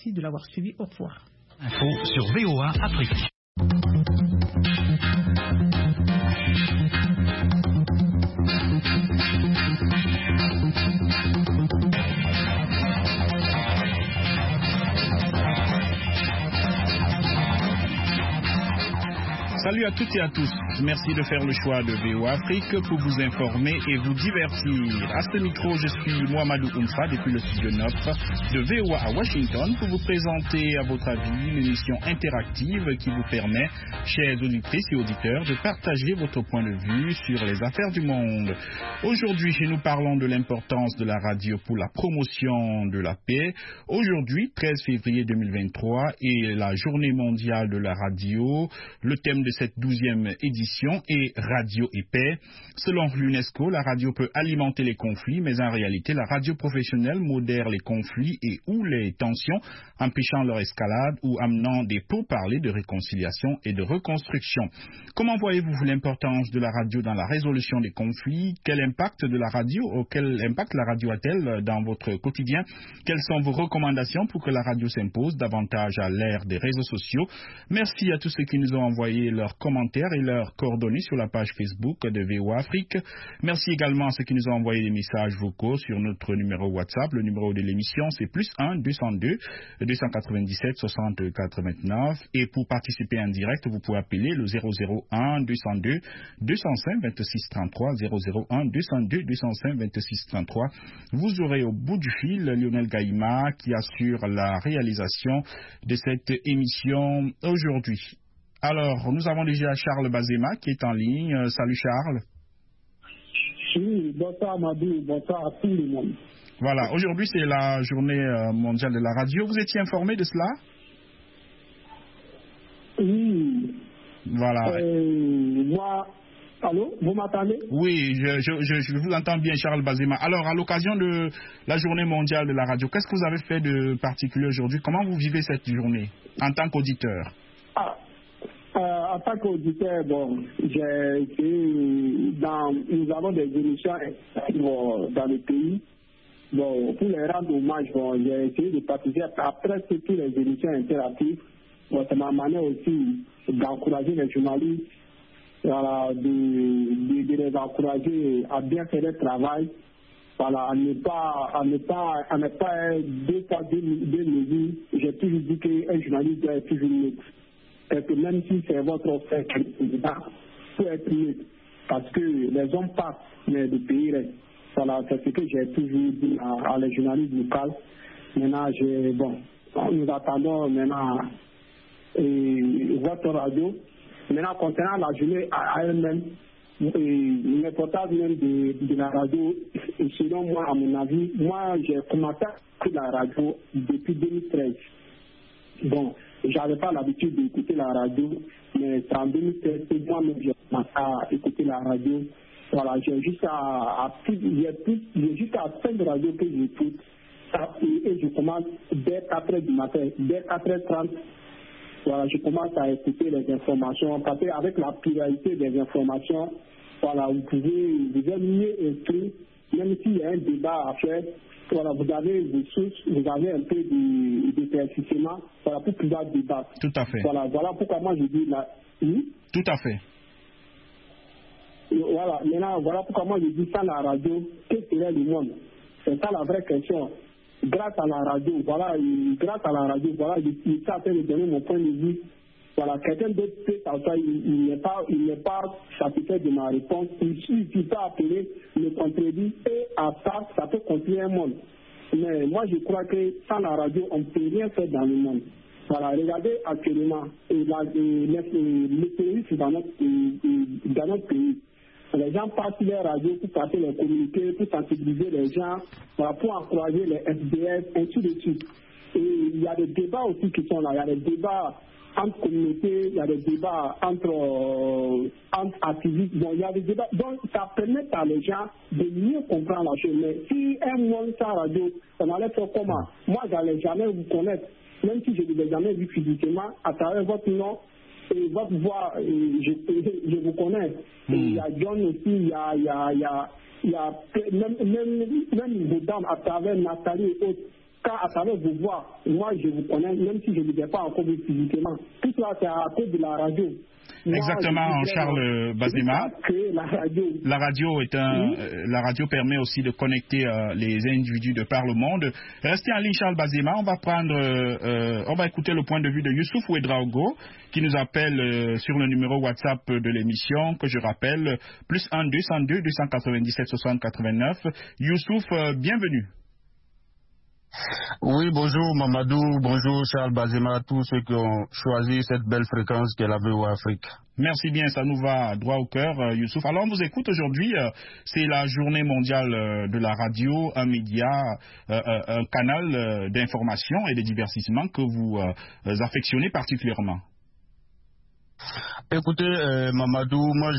Merci de l'avoir suivi. Au revoir. Info sur VOA Afrique. Salut à toutes et à tous. Merci de faire le choix de VOA Afrique pour vous informer et vous divertir. À ce micro, je suis Mohamedou Oumfa depuis le studio 9 de VOA à Washington pour vous présenter à votre avis l'émission interactive qui vous permet, chers auditrices et auditeurs, de partager votre point de vue sur les affaires du monde. Aujourd'hui, nous parlons de l'importance de la radio pour la promotion de la paix. Aujourd'hui, 13 février 2023, est la journée mondiale de la radio. Le thème de cette 12e édition est Radio et paix. Selon l'UNESCO, la radio peut alimenter les conflits, mais en réalité, la radio professionnelle modère les conflits et ou les tensions, empêchant leur escalade ou amenant des pourparlers de réconciliation et de reconstruction. Comment voyez-vous l'importance de la radio dans la résolution des conflits? Quel impact la radio a-t-elle dans votre quotidien? Quelles sont vos recommandations pour que la radio s'impose davantage à l'ère des réseaux sociaux? Merci à tous ceux qui nous ont envoyé leurs commentaires et leurs coordonnées sur la page Facebook de VOA Afrique. Merci également à ceux qui nous ont envoyé des messages vocaux sur notre numéro WhatsApp. Le numéro de l'émission, c'est +1 202 297 60 89. Et pour participer en direct, vous pouvez appeler le 001 202 205 26 33, 001 202 205 26 33. Vous aurez au bout du fil Lionel Gaïma qui assure la réalisation de cette émission aujourd'hui. Alors, nous avons déjà Charles Bazema qui est en ligne. Salut Charles. Oui, bonsoir Madou, bonsoir à tout le monde. Voilà, aujourd'hui c'est la journée mondiale de la radio. Vous étiez informé de cela? Oui. Voilà. Moi, allô, vous m'entendez? Oui, je vous entends bien Charles Bazema. Alors, à l'occasion de la journée mondiale de la radio, qu'est-ce que vous avez fait de particulier aujourd'hui? Comment vous vivez cette journée en tant qu'auditeur? En tant qu'auditeur, bon, nous avons des émissions dans le pays. Bon, pour les rendre hommage, bon, j'ai essayé de participer à presque toutes les émissions interactives. Bon, c'est ma manière aussi d'encourager les journalistes, voilà, de les encourager à bien faire leur travail, voilà, à ne pas deux fois deux mesures. J'ai toujours dit qu'un journaliste doit être toujours neutre. Et que même si c'est votre frère qui est président, il faut être neutre. Parce que les hommes passent, mais le pays reste. Voilà, c'est ce que j'ai toujours dit à les journalistes locaux. Maintenant, nous attendons maintenant votre radio. Maintenant, concernant la journée à elle-même, l'importance même de la radio, selon moi, à mon avis, moi, j'ai commencé à écouter la radio depuis 2013. Bon, j'avais pas l'habitude d'écouter la radio, mais c'est en 2013 que moi-même j'ai commencé à écouter la radio. Voilà, j'ai jusqu'à 5 radios que j'écoute. Et je commence dès 4h du matin, dès 4h30. Voilà, je commence à écouter les informations. Parce qu'avec la pluralité des informations, voilà, vous êtes mieux instruit, même s'il y a un débat à faire. Voilà, vous avez des sources, vous avez un peu d'éclaircissement, voilà, pour pouvoir débattre. Tout à fait. Voilà pourquoi moi je dis là. Tout à fait. Voilà, maintenant, voilà pourquoi moi je dis ça la radio, que serait le monde? C'est ça la vraie question. Grâce à la radio, voilà, je suis en train de donner mon point de vue. Voilà, quelqu'un d'autre peut s'asseoir, il n'est pas satisfait de ma réponse. Il peut appeler, me contredire, et à ça peut continuer un monde. Mais moi, je crois que sans la radio, on ne peut rien faire dans le monde. Voilà, regardez actuellement le terrorisme dans notre pays. Les gens passent les radios pour passer les communiqués, pour sensibiliser les gens, voilà, pour encourager les FDS, ainsi de suite. Et il y a des débats aussi qui sont là. Il y a des débats entre communautés, il y a des débats entre activistes. Bon, il y a des débats. Donc, ça permet à les gens de mieux comprendre la chose. Mais si un monde sans radio, on allait faire comment? Moi, je n'allais jamais vous connaître, même si je ne vous ai jamais vu physiquement, à travers votre nom et votre voix, je vous connais. Et il y a John aussi, il y a même vos dames à travers Nathalie et autres. Quand à travers vos voix, moi je vous connais, même si je ne l'ai pas encore vu physiquement. Tout cela, c'est à cause de la radio. Exactement, Charles Bazema. La radio permet aussi de connecter les individus de par le monde. Restez en ligne, Charles Bazema. On va écouter le point de vue de Youssouf Ouedraogo qui nous appelle sur le numéro WhatsApp de l'émission que je rappelle +1 202 297 60 89. Youssouf, bienvenue. Oui, bonjour Mamadou, bonjour Charles Bazema, tous ceux qui ont choisi cette belle fréquence qu'est la VOA Afrique. Merci bien, ça nous va droit au cœur, Youssouf. Alors, on vous écoute aujourd'hui, c'est la journée mondiale de la radio, un média, un canal d'information et de divertissement que vous affectionnez particulièrement. Écoutez, Mamadou, moi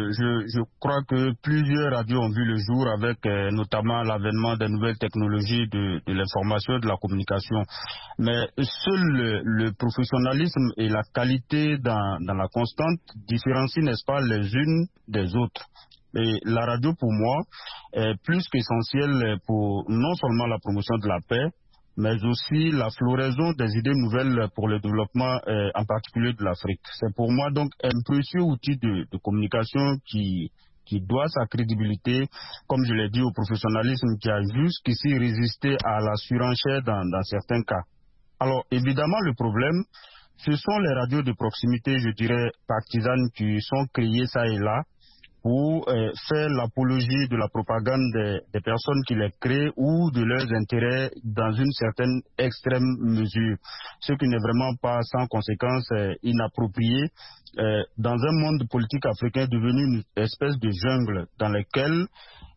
je crois que plusieurs radios ont vu le jour avec notamment l'avènement des nouvelles technologies de l'information et de la communication. Mais seul le professionnalisme et la qualité dans la constante différencient, n'est-ce pas, les unes des autres. Et la radio, pour moi, est plus qu'essentielle pour non seulement la promotion de la paix, mais aussi la floraison des idées nouvelles pour le développement, en particulier de l'Afrique. C'est pour moi donc un précieux outil de communication qui doit sa crédibilité, comme je l'ai dit, au professionnalisme qui a jusqu'ici résisté à la surenchère dans certains cas. Alors évidemment le problème, ce sont les radios de proximité, je dirais partisanes, qui sont créées ça et là, pour faire l'apologie de la propagande des personnes qui les créent ou de leurs intérêts dans une certaine extrême mesure. Ce qui n'est vraiment pas sans conséquences inappropriées dans un monde politique africain devenu une espèce de jungle dans lequel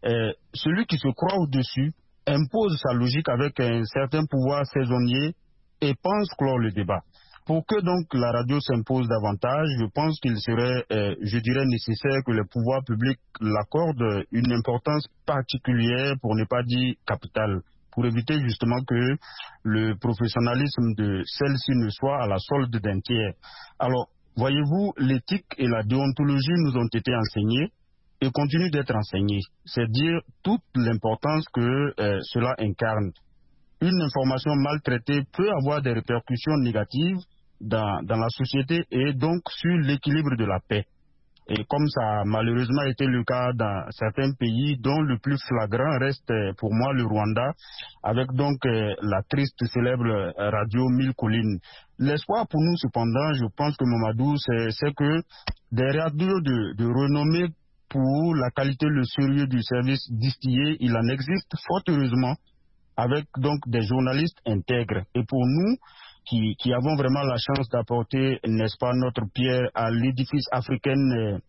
celui qui se croit au-dessus impose sa logique avec un certain pouvoir saisonnier et pense clore le débat. Pour que donc la radio s'impose davantage, je pense qu'il serait, je dirais, nécessaire que le pouvoir public l'accorde une importance particulière, pour ne pas dire capitale, pour éviter justement que le professionnalisme de celle-ci ne soit à la solde d'un tiers. Alors, voyez-vous, l'éthique et la déontologie nous ont été enseignées et continuent d'être enseignées. C'est dire toute l'importance que cela incarne. Une information mal traitée peut avoir des répercussions négatives dans la société et donc sur l'équilibre de la paix. Et comme ça a malheureusement été le cas dans certains pays, dont le plus flagrant reste pour moi le Rwanda, avec donc la triste célèbre radio Mille Collines. L'espoir pour nous cependant, je pense que Mamadou, c'est que des radios de renommée pour la qualité et le sérieux du service distillé, il en existe fort heureusement, avec donc des journalistes intègres. Et pour nous, qui avons vraiment la chance d'apporter, n'est-ce pas, notre pierre à l'édifice africain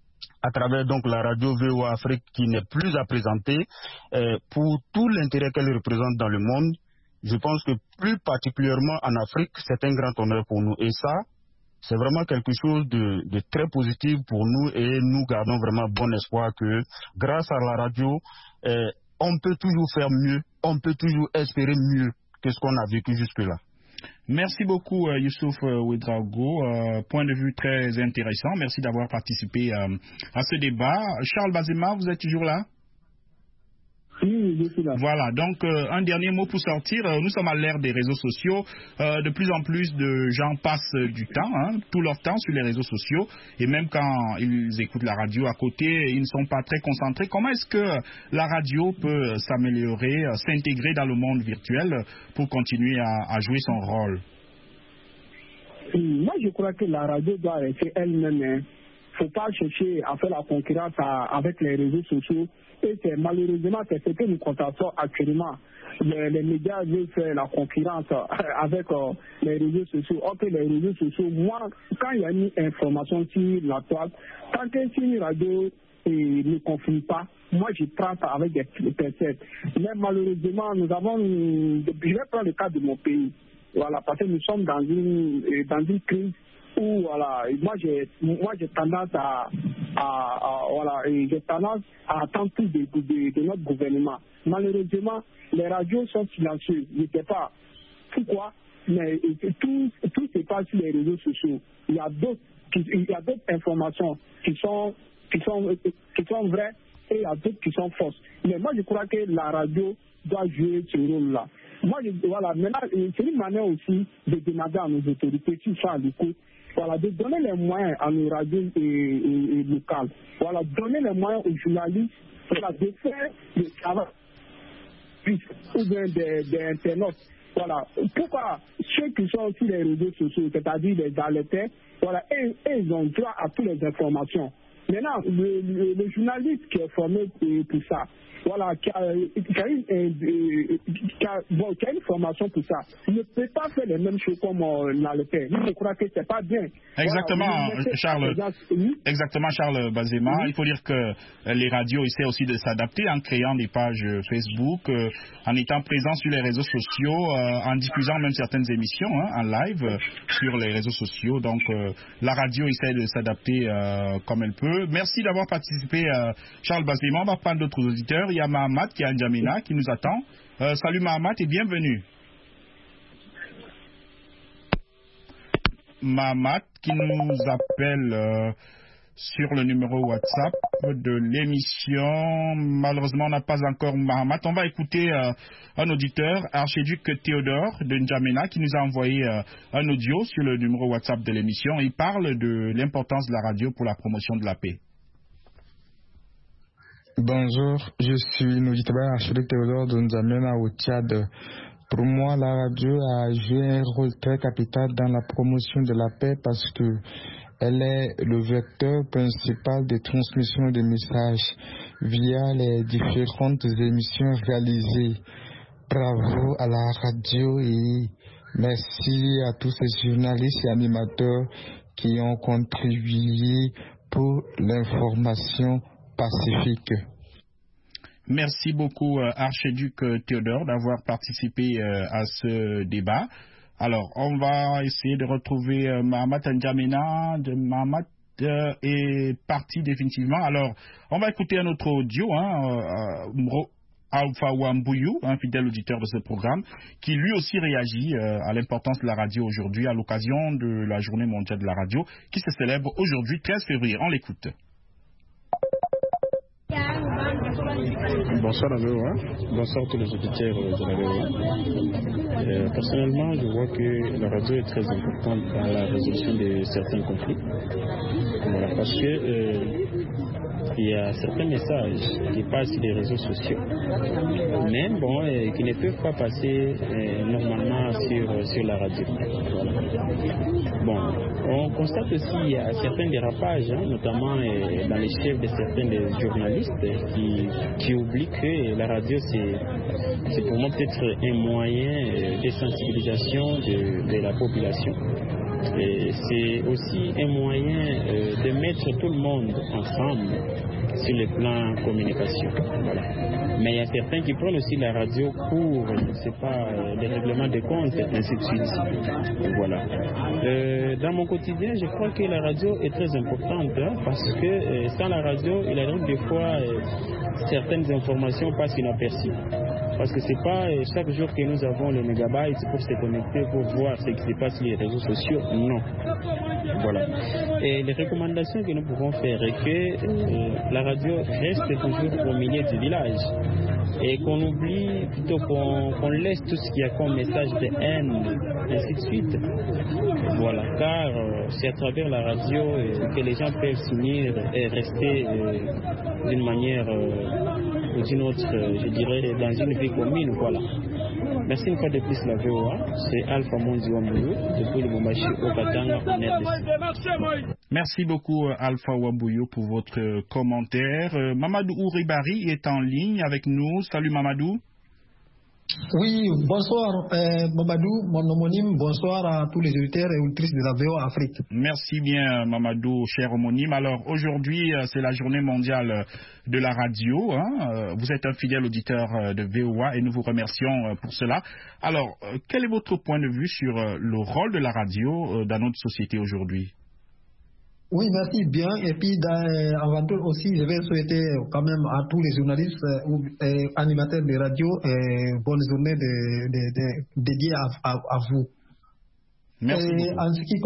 à travers donc la radio VOA Afrique qui n'est plus à présenter, pour tout l'intérêt qu'elle représente dans le monde, je pense que plus particulièrement en Afrique, c'est un grand honneur pour nous. Et ça, c'est vraiment quelque chose de très positif pour nous et nous gardons vraiment bon espoir que grâce à la radio, on peut toujours faire mieux, on peut toujours espérer mieux que ce qu'on a vécu jusque-là. Merci beaucoup Youssouf Ouedraogo, point de vue très intéressant. Merci d'avoir participé à ce débat. Charles Bazema, vous êtes toujours là? Oui, je suis là. Voilà, donc un dernier mot pour sortir. Nous sommes à l'ère des réseaux sociaux. De plus en plus de gens passent du temps, tout leur temps sur les réseaux sociaux. Et même quand ils écoutent la radio à côté, ils ne sont pas très concentrés. Comment est-ce que la radio peut s'améliorer, s'intégrer dans le monde virtuel pour continuer à jouer son rôle? Moi, je crois que la radio doit rester elle-même. Il ne faut pas chercher à faire la concurrence avec les réseaux sociaux. Et malheureusement, c'est ce que nous constatons actuellement. Les médias veulent faire la concurrence avec les réseaux sociaux. Or que les réseaux sociaux, moi, quand il y a une information sur la toile, tant que si une radio ne confirme pas, moi je prends ça avec des pincettes. Mais malheureusement, nous avons, je vais prendre le cas de mon pays. Voilà, parce que nous sommes dans une crise où voilà, moi j'ai tendance j'ai tendance à attendre tout de notre gouvernement. Malheureusement, les radios sont silencieuses. Je ne sais pas pourquoi, mais tout se passe sur les réseaux sociaux. Il y a d'autres informations qui sont vraies et il y a d'autres qui sont fausses. Mais moi je crois que la radio doit jouer ce rôle-là. Moi, voilà, maintenant, c'est une manière aussi de demander à nos autorités qui sont à l'écoute, voilà, de donner les moyens à nos radios locales, voilà, donner les moyens aux journalistes, voilà, de faire le travail ou bien des internautes. Voilà. Pourquoi ceux qui sont sur les réseaux sociaux, c'est-à-dire les alertés, voilà, ils ont droit à toutes les informations. Maintenant, le journaliste qui est formé pour ça, voilà, qui a une formation pour ça, ne peut pas faire les mêmes choses comme l'alerté. Je crois que c'est pas bien. Exactement, voilà, Charles Bazema. Il faut dire que les radios essaient aussi de s'adapter en créant des pages Facebook, en étant présents sur les réseaux sociaux, en diffusant même certaines émissions en live sur les réseaux sociaux. Donc la radio essaie de s'adapter comme elle peut. Merci d'avoir participé, Charles Bazema. On va prendre d'autres auditeurs. Il y a Mahamat qui est à N'Djamena qui nous attend. Salut Mahamat et bienvenue. Mahamat qui nous appelle sur le numéro WhatsApp de l'émission. Malheureusement, on n'a pas encore Mahamat. On va écouter un auditeur, Archiduc Théodore de N'Djamena, qui nous a envoyé un audio sur le numéro WhatsApp de l'émission. Il parle de l'importance de la radio pour la promotion de la paix. Bonjour, je suis l'auditeur Archiduc Théodore de N'Djamena au Tchad. Pour moi, la radio a joué un rôle très capital dans la promotion de la paix parce que elle est le vecteur principal de transmission des messages via les différentes émissions réalisées. Bravo à la radio et merci à tous ces journalistes et animateurs qui ont contribué pour l'information pacifique. Merci beaucoup, Archiduc Théodore, d'avoir participé à ce débat. Alors, on va essayer de retrouver Mahamat N'Djamena. Mahamat est parti définitivement. Alors, on va écouter un autre audio, Alpha Wambouyou, un fidèle auditeur de ce programme, qui lui aussi réagit à l'importance de la radio aujourd'hui à l'occasion de la Journée mondiale de la radio qui se célèbre aujourd'hui, 13 février. On l'écoute. Bonsoir à VOA, bonsoir à tous les auditeurs de la VOA. Personnellement, je vois que la radio est très importante dans la résolution de certains conflits. Voilà, parce que il y a certains messages qui passent sur les réseaux sociaux, mais bon, qui ne peuvent pas passer normalement sur la radio. Voilà. Bon, on constate aussi qu'il y a certains dérapages, notamment dans les chefs de certains journalistes qui oublient que la radio c'est pour moi peut-être un moyen de sensibilisation de la population. C'est aussi un moyen de mettre tout le monde ensemble sur le plan communication. Voilà. Mais il y a certains qui prennent aussi la radio pour, je ne sais pas, des règlements de compte, ainsi de suite. Voilà. Dans mon quotidien, je crois que la radio est très importante parce que sans la radio, il arrive des fois certaines informations passent inaperçues. Parce que c'est pas chaque jour que nous avons le mégabyte pour se connecter, pour voir ce qui se passe sur les réseaux sociaux. Non. Voilà. Et les recommandations que nous pouvons faire est que la radio reste toujours au milieu du village. Et qu'on oublie, plutôt qu'on laisse tout ce qu'il y a comme message de haine, ainsi de suite. Voilà. Car c'est à travers la radio que les gens peuvent s'unir et rester d'une manière ou d'une autre, je dirais, dans une vie commune. Voilà. Merci une fois de plus la VOA. C'est Alpha Mondi Wambouyou depuis le Bombashi au Katanga en RDC. Merci beaucoup Alpha Wambouyou pour votre commentaire. Mamadou Ouribari est en ligne avec nous. Salut Mamadou. Oui, bonsoir Mamadou, mon homonyme, bonsoir à tous les auditeurs et auditrices de la VOA Afrique. Merci bien Mamadou, cher homonyme. Alors aujourd'hui, c'est la journée mondiale de la radio. Vous êtes un fidèle auditeur de VOA et nous vous remercions pour cela. Alors, quel est votre point de vue sur le rôle de la radio dans notre société aujourd'hui? Oui, merci bien. Et puis, avant tout aussi, je vais souhaiter quand même à tous les journalistes ou animateurs de radio bonne journée dédiée à vous. Merci beaucoup.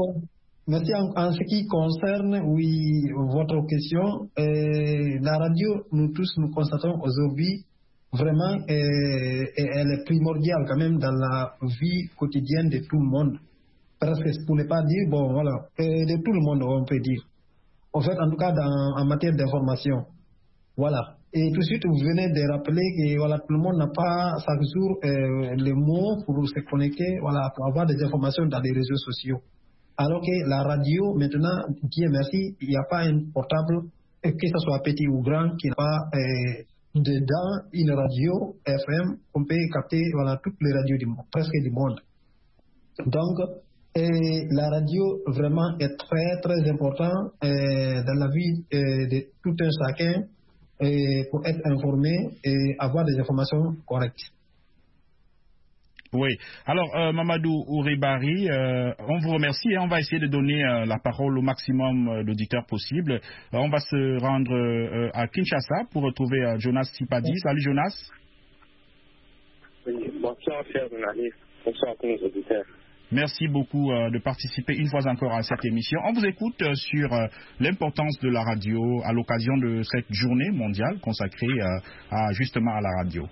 En ce qui concerne, oui, votre question, la radio, nous tous, nous constatons aujourd'hui vraiment, elle est primordiale quand même dans la vie quotidienne de tout le monde. Presque, pour ne pas dire, bon, voilà, de tout le monde, on peut dire. En fait, en tout cas, en matière d'information. Voilà. Et tout de suite, vous venez de rappeler que voilà, tout le monde n'a pas chaque jour les mots pour se connecter, voilà, pour avoir des informations dans les réseaux sociaux. Alors que la radio, maintenant, Dieu merci, il n'y a pas un portable, que ce soit petit ou grand, qui n'a pas dedans une radio FM, on peut capter voilà, toutes les radios du monde, presque du monde. Donc, la radio vraiment est très très important dans la vie de tout un chacun pour être informé et avoir des informations correctes. Oui. Alors, Mamadou Ouribari, on vous remercie et on va essayer de donner la parole au maximum d'auditeurs possible. On va se rendre à Kinshasa pour retrouver Jonas Sipadi. Salut Jonas. Oui, bonsoir chers journalistes, bonsoir à tous nos auditeurs. Merci beaucoup de participer une fois encore à cette émission. On vous écoute sur l'importance de la radio à l'occasion de cette journée mondiale consacrée justement à la radio.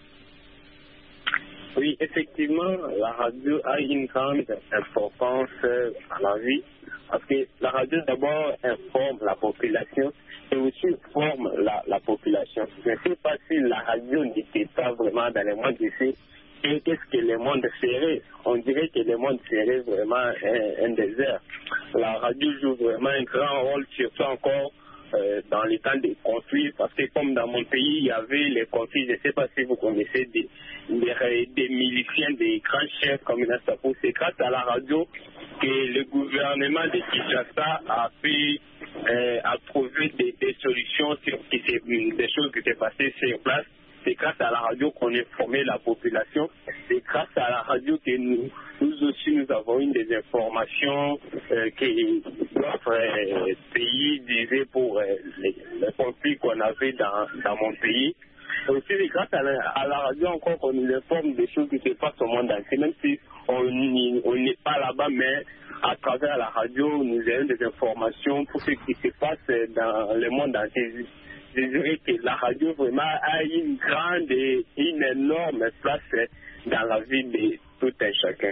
Oui, effectivement, la radio a une grande importance à la vie parce que la radio d'abord informe la population et aussi forme la population. Je ne sais pas si la radio n'était pas vraiment dans le monde ici. Et qu'est-ce que le monde ferait? On dirait que le monde serait vraiment un désert. La radio joue vraiment un grand rôle, surtout encore dans les temps des conflits, parce que comme dans mon pays, il y avait les conflits, je ne sais pas si vous connaissez des miliciens, des grands chefs comme Nassapou. C'est grâce à la radio que le gouvernement de Kinshasa a pu trouver des solutions sur des choses qui s'est passées sur place. C'est grâce à la radio qu'on a formé la population. C'est grâce à la radio que nous aussi nous avons eu des informations que notre pays disait pour les conflits qu'on avait dans mon pays. Et aussi c'est grâce à la radio encore qu'on nous informe des choses qui se passent au monde entier. Même si on n'est pas là-bas, mais à travers la radio, nous avons des informations pour ce qui se passe dans le monde entier. Je dirais que la radio vraiment a une grande et une énorme place dans la vie de tout un chacun.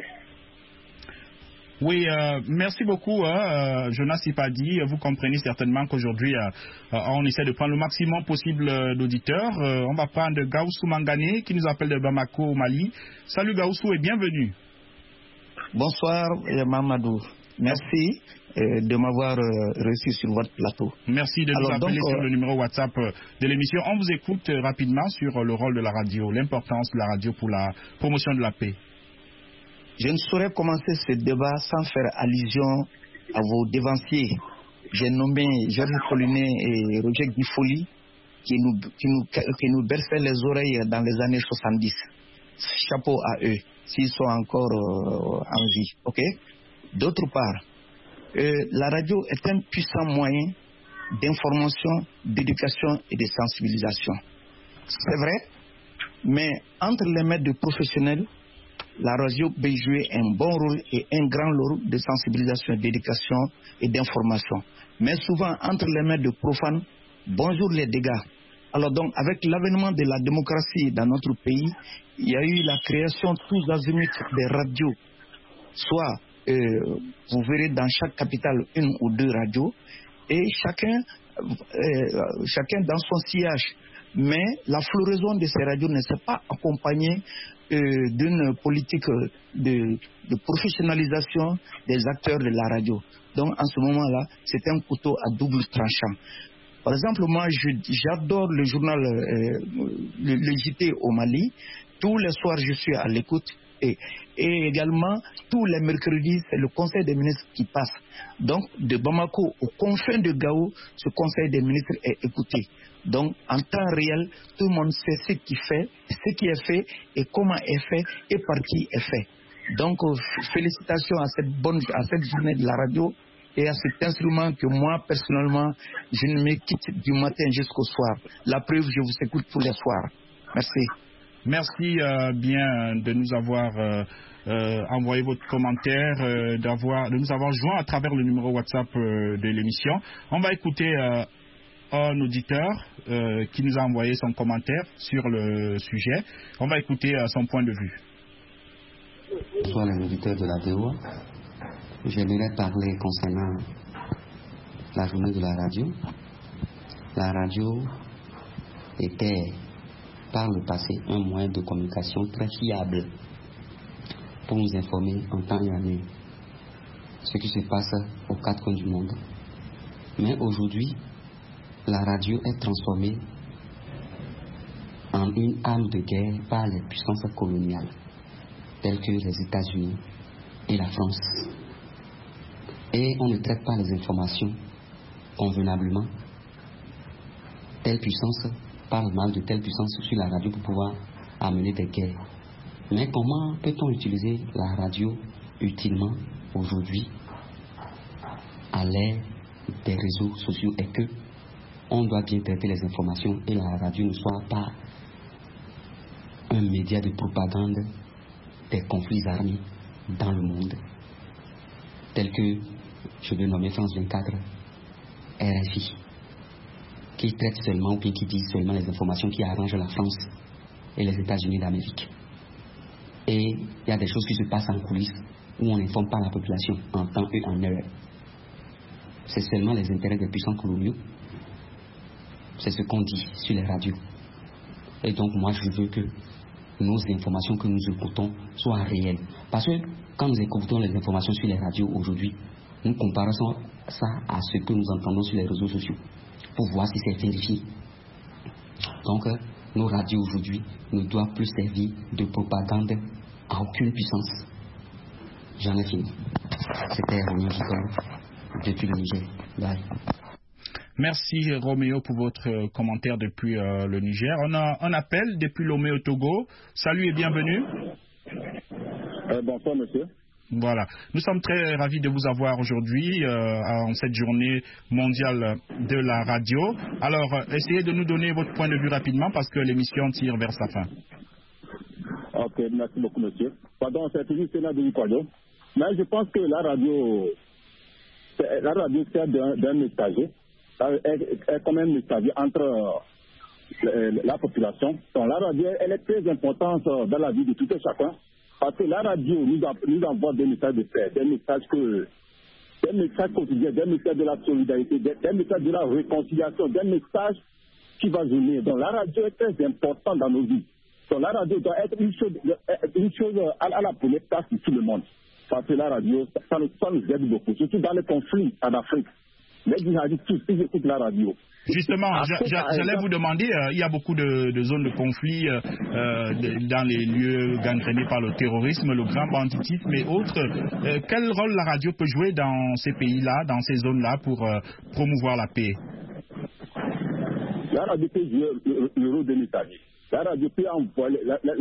Oui, merci beaucoup, Jonas Sipadi. Vous comprenez certainement qu'aujourd'hui, on essaie de prendre le maximum possible d'auditeurs. On va prendre Gaoussou Mangane qui nous appelle de Bamako au Mali. Salut Gaoussou et bienvenue. Bonsoir Mamadou. Merci de m'avoir reçu sur votre plateau. Merci de nous appeler sur le numéro WhatsApp de l'émission. On vous écoute rapidement sur le rôle de la radio, l'importance de la radio pour la promotion de la paix. Je ne saurais commencer ce débat sans faire allusion à vos devanciers. J'ai nommé Georges Collinet et Roger Guifoli qui nous berçaient les oreilles dans les années 70. Chapeau à eux, s'ils sont encore en vie. Okay? D'autre part, la radio est un puissant moyen d'information, d'éducation et de sensibilisation. C'est vrai, mais entre les mains de professionnels, la radio peut jouer un bon rôle et un grand rôle de sensibilisation, d'éducation et d'information. Mais souvent, entre les mains de profanes, bonjour les dégâts. Alors donc, avec l'avènement de la démocratie dans notre pays, il y a eu la création tous azimuts des radios. Soit, vous verrez dans chaque capitale une ou deux radios, et chacun dans son sillage. Mais la floraison de ces radios ne s'est pas accompagnée d'une politique de professionnalisation des acteurs de la radio. Donc en ce moment-là, c'est un couteau à double tranchant. Par exemple, moi, j'adore le journal, le JT au Mali. Tous les soirs, je suis à l'écoute. Et également, tous les mercredis, c'est le Conseil des ministres qui passe. Donc, de Bamako aux confins de Gao, ce Conseil des ministres est écouté. Donc, en temps réel, tout le monde sait ce qui est fait et comment est fait et par qui est fait. Donc, félicitations à cette journée de la radio et à cet instrument que moi, personnellement, je ne me quitte du matin jusqu'au soir. La preuve, je vous écoute tous les soirs. Merci. Merci bien de nous avoir envoyé votre commentaire, de nous avoir joint à travers le numéro WhatsApp de l'émission. On va écouter un auditeur qui nous a envoyé son commentaire sur le sujet. On va écouter son point de vue. Bonsoir les auditeurs de la VOA. J'aimerais parler concernant la journée de la radio. La radio était par le passé un moyen de communication très fiable pour nous informer en temps et en heure ce qui se passe aux quatre coins du monde. Mais aujourd'hui, la radio est transformée en une arme de guerre par les puissances coloniales telles que les États-Unis et la France. Et on ne traite pas les informations convenablement. Telle puissance parle mal de telle puissance sur la radio pour pouvoir amener des guerres. Mais comment peut-on utiliser la radio utilement aujourd'hui à l'ère des réseaux sociaux et que on doit bien traiter les informations et la radio ne soit pas un média de propagande des conflits armés dans le monde, tels que, je vais nommer France 24, RFI, qui traite seulement ou bien qui dit seulement les informations qui arrangent la France et les États-Unis d'Amérique. Et il y a des choses qui se passent en coulisses où on n'informe pas la population en temps et en heure. C'est seulement les intérêts des puissants coloniaux. C'est ce qu'on dit sur les radios. Et donc moi je veux que nos informations que nous écoutons soient réelles. Parce que quand nous écoutons les informations sur les radios aujourd'hui, nous comparons ça à ce que nous entendons sur les réseaux sociaux pour voir si c'est vérifié. Donc nos radios aujourd'hui ne doivent plus servir de propagande à aucune puissance. J'en ai fini. C'était Roméo Gicol depuis le Niger. Bye. Merci Roméo pour votre commentaire depuis le Niger. On a un appel depuis Lomé au Togo. Salut et bienvenue. Bonsoir monsieur. Voilà. Nous sommes très ravis de vous avoir aujourd'hui en cette journée mondiale de la radio. Alors, essayez de nous donner votre point de vue rapidement parce que l'émission tire vers sa fin. Ok, merci beaucoup monsieur. Pardon, c'est toujours Sénat de Nicolas. Mais je pense que la radio sert d'un messager. Est quand même messager entre la population. Donc la radio, elle est très importante dans la vie de tout et chacun. Parce que la radio nous envoie des messages de paix, des messages quotidiens, des messages de la solidarité, des messages de la réconciliation, des messages qui vont venir. Donc la radio est très importante dans nos vies. Donc la radio doit être une chose à la première place de tout le monde. Parce que la radio, ça nous aide beaucoup, surtout dans les conflits en Afrique. Les djihadistes tous, ils écoutent la radio. Justement, j'allais vous demander, il y a beaucoup de zones de conflit dans les lieux gangrénés par le terrorisme, le grand banditisme et autres. Quel rôle la radio peut jouer dans ces pays-là, dans ces zones-là, pour promouvoir la paix? La radio peut jouer le rôle de messager. La radio peut envoyer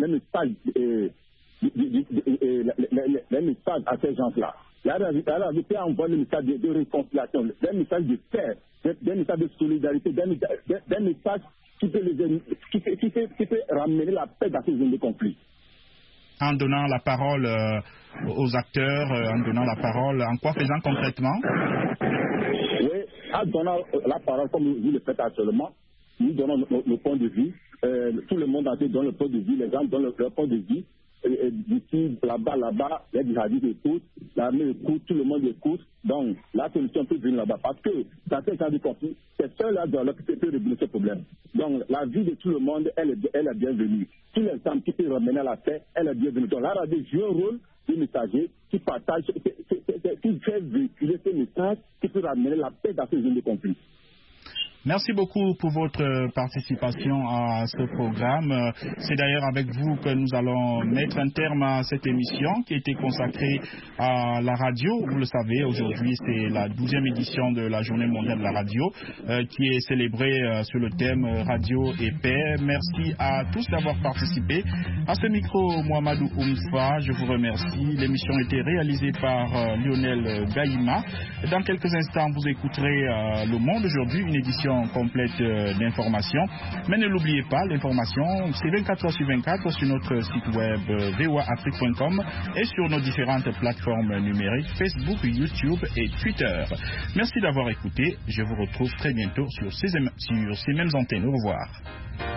les messages à ces gens-là. La radio peut envoyer des messages de réconciliation, des messages de paix, des messages de solidarité, des messages qui peut ramener la paix dans ces zones de conflit. En donnant la parole aux acteurs, en donnant la parole, en quoi faisant concrètement? Oui, en donnant la parole comme vous le faites actuellement, nous donnons nos points de vue, tout le monde entier donne le point de vue, les gens donnent leur point de vue. D'ici, là-bas, les djihadistes écoutent, l'armée écoute, tout le monde écoute. Donc, la solution peut venir là-bas. Parce que dans ces cas de conflit, c'est ceux-là qui peut régler ce problème. Donc, la vie de tout le monde, elle est bienvenue. Tous les femmes qui peuvent ramener la paix, elle est bienvenue. Donc, la radio joue un rôle de messager qui partage, qui fait véhiculer ces messages, qui peut ramener la paix dans ces zones de conflit. Merci beaucoup pour votre participation à ce programme. C'est d'ailleurs avec vous que nous allons mettre un terme à cette émission qui a été consacrée à la radio. Vous le savez, aujourd'hui, c'est la 12e édition de la Journée mondiale de la radio qui est célébrée sur le thème Radio et paix. Merci à tous d'avoir participé. À ce micro, Mohamedou Oumfa, je vous remercie. L'émission a été réalisée par Lionel Gaïma. Dans quelques instants, vous écouterez Le Monde aujourd'hui, une édition version complète d'informations. Mais ne l'oubliez pas, l'information, c'est 24 heures sur 24 sur notre site web voaafrique.com et sur nos différentes plateformes numériques, Facebook, YouTube et Twitter. Merci d'avoir écouté. Je vous retrouve très bientôt sur ces mêmes antennes. Au revoir.